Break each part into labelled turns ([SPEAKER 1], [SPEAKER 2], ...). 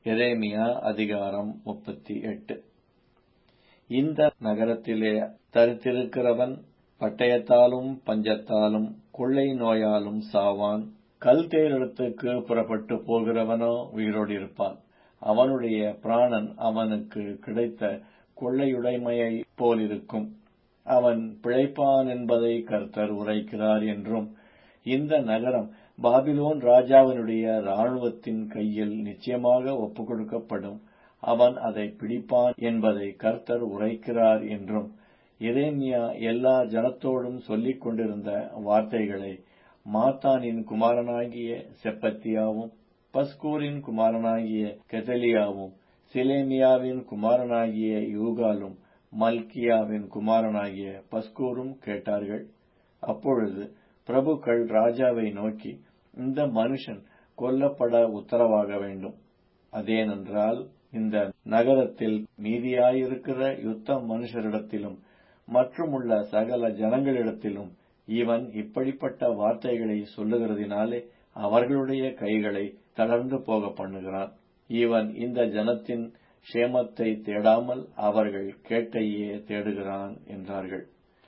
[SPEAKER 1] எரேமியா அதிகாரம் 38. இந்த நகரத்திலே தரித்திருக்கிறவன் பட்டயத்தாலும் பஞ்சத்தாலும் கொள்ளை நோயாலும் சாவான். கல்தேரிடத்துக்கு புறப்பட்டு போகிறவனோ உயிரோடு இருப்பான். அவனுடைய பிராணன் அவனுக்கு கிடைத்த கொள்ளையுடைமையைப் போலிருக்கும். அவன் பிழைப்பான் என்பதை கர்த்தர் உரைக்கிறார் என்றும், இந்த நகரம் பாபிலோன் ராஜாவினுடைய இராணுவத்தின் கையில் நிச்சயமாக ஒப்புக்கொடுக்கப்படும், அவன் அதை பிடிப்பான் என்பதை கர்த்தர் உரைக்கிறார் என்றும் எரேமியா எல்லா ஜனத்தோடும் சொல்லிக் கொண்டிருந்த வார்த்தைகளை மாத்தானின் குமாரனாகிய செப்பத்தியாவும், பஸ்கூரின் குமாரனாகிய கெதலியாவும், சிலேமியாவின் குமாரனாகிய யூகாலும், மல்கியாவின் குமாரனாகிய பஸ்கூரும் கேட்டார்கள். அப்பொழுது பிரபுக்கள் ராஜாவை நோக்கி, இந்த மனுஷன் கொல்லப்பட உத்தரவாக வேண்டும். அதேனென்றால் இந்த நகரத்தில் மீதியாயிருக்கிற யுத்த மனுஷரிடத்திலும் மற்றுமுள்ள சகல ஜனங்களிடத்திலும் இவன் இப்படிப்பட்ட வார்த்தைகளை சொல்லுகிறதினாலே அவர்களுடைய கைகளை தளர்ந்து போக பண்ணுகிறான். இவன் இந்த ஜனத்தின் க்ஷேமத்தை தேடாமல் அவர்கள் கேட்டையே தேடுகிறான் என்றார்கள்.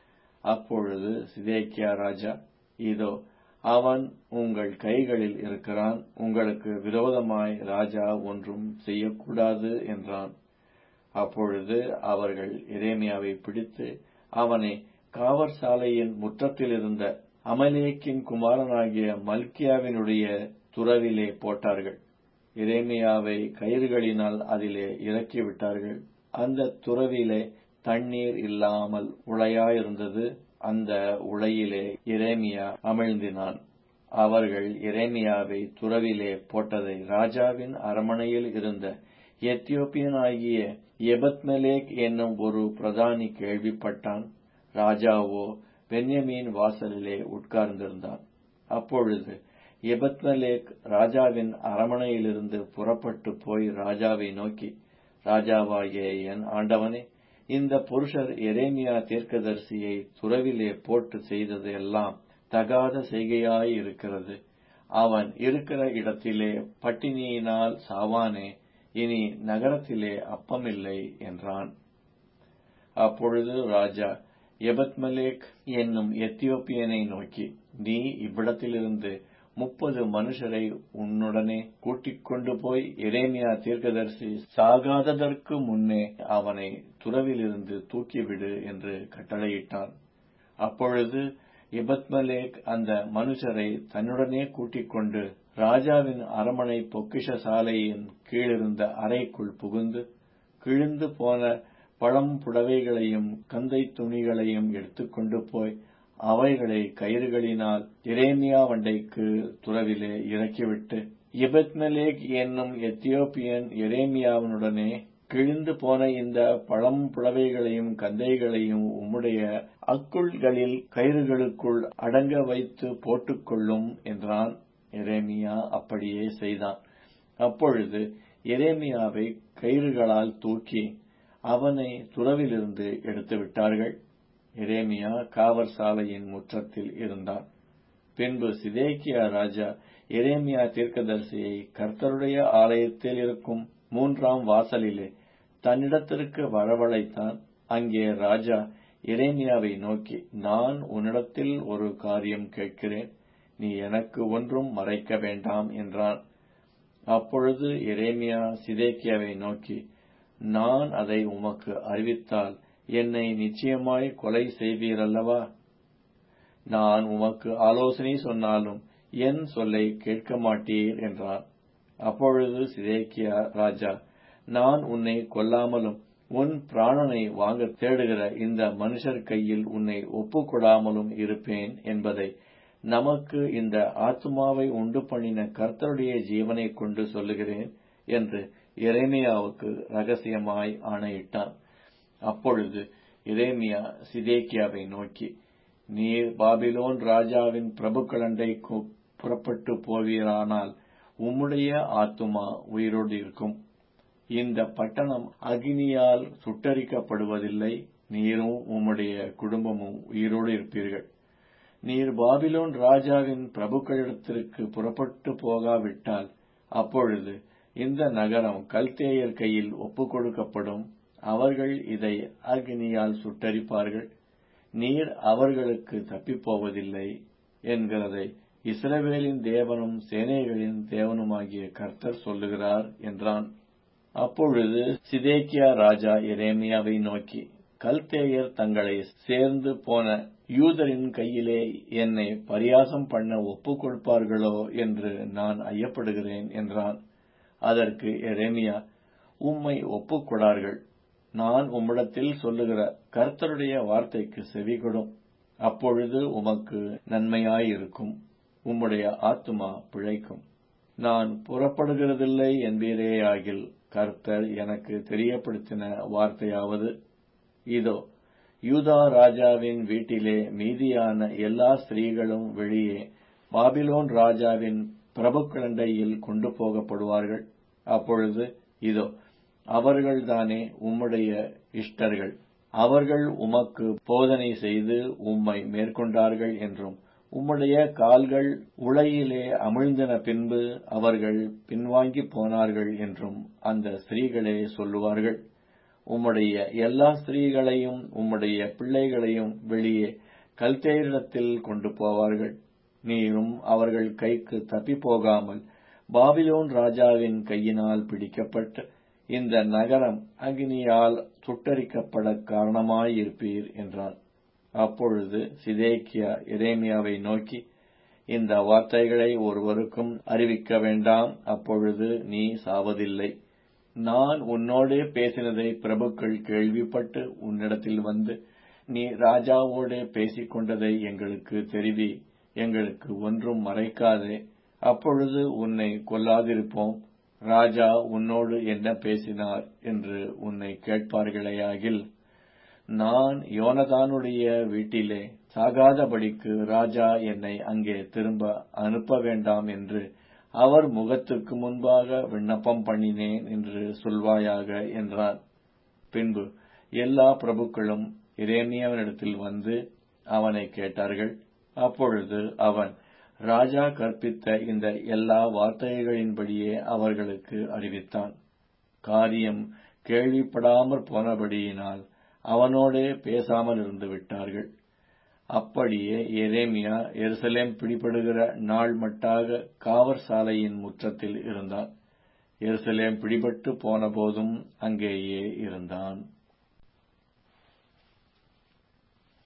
[SPEAKER 1] அப்பொழுது சிதேக்கியா ராஜா, இதோ அவன் உங்கள் கைகளில் இருக்கிறான், உங்களுக்கு விரோதமாய் ராஜா ஒன்றும் செய்யக்கூடாது என்றான். அப்பொழுது அவர்கள் எரேமியாவை பிடித்து அவனை காவற்சாலையின் முற்றத்திலிருந்த அமலேக்கின் குமாரனாகிய மல்கியாவினுடைய துறவிலே போட்டார்கள். எரேமியாவை கயிறுகளினால் அதிலே இறக்கிவிட்டார்கள். அந்த துறவிலே தண்ணீர் இல்லாமல் உளையாயிருந்தது. அந்த உளையிலே எரேமியா அமிழ்ந்தினான். அவர்கள் எரேமியாவை துறவிலே போட்டதை ராஜாவின் அரமனையில் இருந்த எத்தியோப்பியனாகிய எபத்மெலேக் என்னும் ஒரு பிரதானி கேள்விப்பட்டான். ராஜாவோ பென்யமீன் வாசலிலே உட்கார்ந்திருந்தான். அப்பொழுது எபத்மெலேக் ராஜாவின் அரமனையிலிருந்து புறப்பட்டு போய் ராஜாவை நோக்கி, ராஜாவாகிய என் ஆண்டவனே, இந்த புருஷர் எரேமியா தீர்க்கதரிசியை துறவிலே போட்டு செய்தது எல்லாம் தகாத செய்கையாயிருக்கிறது. அவன் இருக்கிற இடத்திலே பட்டினியினால் சாவானே, இனி நகரத்திலே அப்பமில்லை என்றான். அப்பொழுது ராஜா எபத்மெலேக் என்னும் எத்தியோப்பியனை நோக்கி, நீ இவ்விடத்திலிருந்து 30 மனுஷரை உன்னுடனே கூட்டிக் கொண்டு போய் எரேமியா தீர்க்கதரிசி சாகாததற்கு முன்னே அவனை துறவிலிருந்து தூக்கிவிடு என்று கட்டளையிட்டான். அப்பொழுது எபத்மெலேக் அந்த மனுஷரை தன்னுடனே கூட்டிக் கொண்டு ராஜாவின் அரமனை பொக்கிஷ சாலையின் கீழிருந்த அறைக்குள் புகுந்து கிழிந்து போன பழம் புடவைகளையும் கந்தை துணிகளையும் எடுத்துக்கொண்டு போய் அவைகளை கயிறுகளினால் எரேமியா வண்டைக்கு துறவிலே இறக்கிவிட்டு, எபத்மெலேக் என்னும் எத்தியோப்பியன் எரேமியாவினுடனே, கிழிந்து போன இந்த பழம் புடவைகளையும் கந்தைகளையும் உம்முடைய அக்குள்களில் கயிறுகளுக்குள் அடங்க வைத்து போட்டுக்கொள்ளும் என்றான். எரேமியா அப்படியே செய்தான். அப்பொழுது எரேமியாவை கயிறுகளால் தூக்கி அவனை துறவிலிருந்து எடுத்துவிட்டார்கள். எரேமியா காவற்சாலையின் முற்றத்தில் இருந்தான். பின்பு சிதேக்கியா ராஜா எரேமியா தீர்க்கதரிசியை கர்த்தருடைய ஆலயத்தில் இருக்கும் 3ஆம் வாசலிலே தன்னிடத்திற்கு வரவழைத்தான். அங்கே ராஜா எரேமியாவை நோக்கி, நான் உன்னிடத்தில் ஒரு காரியம் கேட்கிறேன், நீ எனக்கு ஒன்றும் மறைக்க வேண்டாம் என்றான். அப்பொழுது எரேமியா சிதேக்கியாவை நோக்கி, நான் அதை உமக்கு அறிவித்தால் என்னை நிச்சயமாய் கொலை செய்வீரல்லவா? நான் உமக்கு ஆலோசனை சொன்னாலும் என் சொல்லை கேட்க மாட்டீர் என்றான். அப்பொழுது சிதேக்கியா ராஜா, நான் உன்னை கொல்லாமலும் உன் பிராணனை வாங்க தேடுகிற இந்த மனுஷர் கையில் உன்னை ஒப்புக்கொடாமலும் இருப்பேன் என்பதை நமக்கு இந்த ஆத்துமாவை உண்டு பண்ணின கர்த்தருடைய ஜீவனை கொண்டு சொல்லுகிறேன் என்று எரேமியாவுக்கு ரகசியமாய் ஆணையிட்டான். அப்பொழுது எரேமியா சிதேக்கியாவை நோக்கி, நீர் பாபிலோன் ராஜாவின் பிரபுக்களண்டைக்கு புறப்பட்டு போவீரானால் உம்முடைய ஆத்துமா உயிரோடு இருக்கும். இந்த பட்டணம் அக்கினியால் சுட்டரிக்கப்படுவதில்லை, நீரும் உம்முடைய குடும்பமும் உயிரோடு இருப்பீர்கள். நீர் பாபிலோன் ராஜாவின் பிரபுக்களிடத்திற்கு புறப்பட்டு போகாவிட்டால் அப்பொழுது இந்த நகரம் கல்தேயர் கையில் ஒப்புக் கொடுக்கப்படும். அவர்கள் இதை அக்கினியால் சுட்டெரிப்பார்கள். நீர் அவர்களுக்கு தப்பிப்போவதில்லை என்கிறதை இஸ்ரவேலின் தேவனும் சேனைகளின் தேவனுமாகிய கர்த்தர் சொல்லுகிறார் என்றான். அப்பொழுது சிதேக்கியா ராஜா எரேமியாவை நோக்கி, கல்தேயர் தங்களை சேர்ந்து போன யூதரின் கையிலே என்னை பரியாசம் பண்ண ஒப்புக் கொடுப்பார்களோ என்று நான் ஐயப்படுகிறேன் என்றான். அதற்கு எரேமியா, உம்மை ஒப்புக்கொடார்கள். நான் உம்மிடத்தில் சொல்லுகிற கர்த்தருடைய வார்த்தைக்கு செவிகொடும். அப்பொழுது உமக்கு நன்மையாயிருக்கும், உம்முடைய ஆத்துமா பிழைக்கும். நான் புறப்படுகிறதில்லை என்பீரேயாகில், கர்த்தர் எனக்கு தெரியப்படுத்தின வார்த்தையாவது, இதோ, யூதா ராஜாவின் வீட்டிலே மீதியான எல்லா ஸ்திரீகளும் வெளியே பாபிலோன் ராஜாவின் பிரபுக்களண்டையில் கொண்டு போகப்படுவார்கள். அப்பொழுது இதோ, அவர்கள்தானே உம்முடைய இஷ்டர்கள். அவர்கள் உமக்கு போதனை செய்து உம்மை மேற்கொண்டார்கள் என்றும், உம்முடைய கால்கள் உளையிலே அமிழ்ந்தின பின்பு அவர்கள் பின்வாங்கி போனார்கள் என்றும் அந்த ஸ்திரீகளே சொல்லுவார்கள். உம்முடைய எல்லா ஸ்திரீகளையும் உம்முடைய பிள்ளைகளையும் வெளியே கல்தேயரிடத்தில் கொண்டு போவார்கள். நீரும் அவர்கள் கைக்கு தப்பிப்போகாமல் பாபிலோன் ராஜாவின் கையினால் பிடிக்கப்பட்டு இந்த நகரம் அக்கினியால் சுட்டரிக்கப்பட காரணமாயிருப்பீர் என்றான். அப்பொழுது சிதேக்கியா எரேமியாவை நோக்கி, இந்த வார்த்தைகளை ஒருவருக்கும் அறிவிக்க வேண்டாம், அப்பொழுது நீ சாவதில்லை. நான் உன்னோடே பேசினதை பிரபுக்கள் கேள்விப்பட்டு உன்னிடத்தில் வந்து, நீ ராஜாவோடே பேசிக் கொண்டதை எங்களுக்கு தெரிவி, எங்களுக்கு ஒன்றும் மறைக்காதே, அப்பொழுது உன்னை கொல்லாதிருப்போம். ராஜா உன்னோடு என்ன பேசினார் என்று உன்னை கேட்பார்களேயாகில், நான் யோனதானுடைய வீட்டிலே சாகாதபடிக்கு ராஜா என்னை அங்கே திரும்ப அனுப்ப வேண்டாம் என்று அவர் முகத்துக்கு முன்பாக விண்ணப்பம் பண்ணினேன் என்று சொல்வாயாக என்றான். பின்பு எல்லா பிரபுக்களும் எரேமியாவினிடத்தில் வந்து அவனை கேட்டார்கள். அப்பொழுது அவன் ராஜா கற்பித்த இந்த எல்லா வார்த்தைகளின்படியே அவர்களுக்கு அறிவித்தான். காரியம் கேள்விப்படாமற் போனபடியினால் அவனோடே பேசாமல் இருந்து விட்டார்கள். அப்படியே எரேமியா எருசலேம் பிடிபடுகிற நாள் மட்டாக காவற் சாலையின் முற்றத்தில் இருந்தான். எருசலேம் பிடிபட்டு போன போதும் அங்கேயே இருந்தான்.